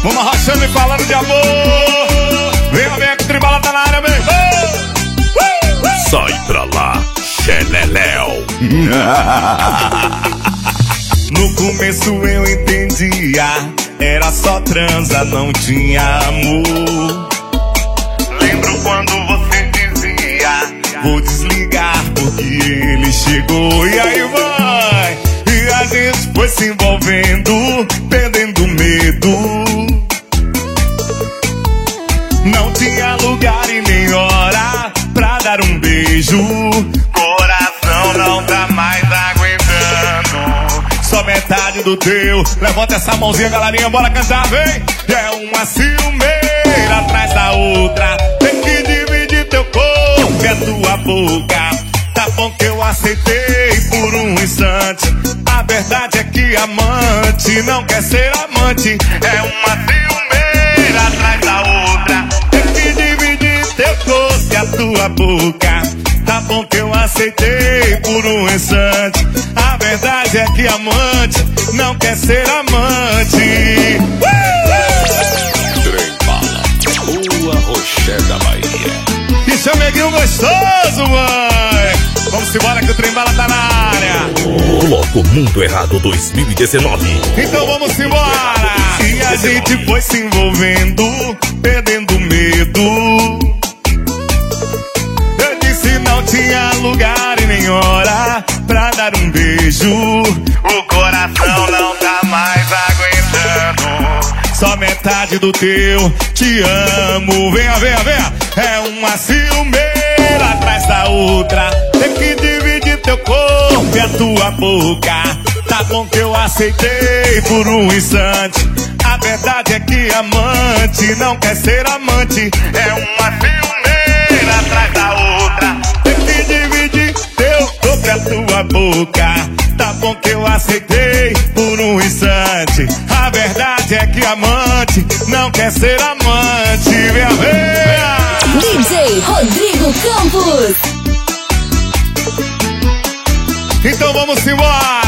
Vamos arrochando e falando de amor. Vem que o Trembala tá na área, vem. Sai pra lá, xeleléu. No começo eu entendia, era só transa, não tinha amor. Lembro quando você dizia, vou desligar porque ele chegou. E aí vai, e a gente foi se envolvendo, perdendo medo. Não tinha lugar e nem hora pra dar um beijo. Coração não tá mais aguentando, só metade do teu. Levanta essa mãozinha, galerinha, bora cantar, vem. É uma ciumeira atrás da outra, tem que dividir teu corpo e a tua boca. Tá bom que eu aceitei por um instante, a verdade é que amante não quer ser amante. É uma ciumeira atrás da outra, tem que dividir teu corpo e a tua boca. Tá bom que eu aceitei por um instante, a verdade é que amante não quer ser amante. Trembala, boa roché da Bahia. Que chameguinho gostoso, mãe. Vamos embora que o Trembala tá na área. Bloco Mundo Errado 2019. Então vamos embora. E a gente foi se envolvendo, perdendo medo. Eu disse não tinha lugar e nem hora pra dar um beijo. O coração não tá mais aguentando, só metade do teu te amo. Venha, venha, venha. É uma ciumeira atrás da outra, tem que dividir teu corpo e a tua boca. Tá bom que eu aceitei por um instante, a verdade é que amante não quer ser amante. É uma ciumeira atrás da outra, tem que dividir teu corpo e a tua boca. Tá bom que eu aceitei por um instante, a verdade é que amante não quer ser amante. Venha, venha. DJ Rodrigo Campos. Então vamos embora.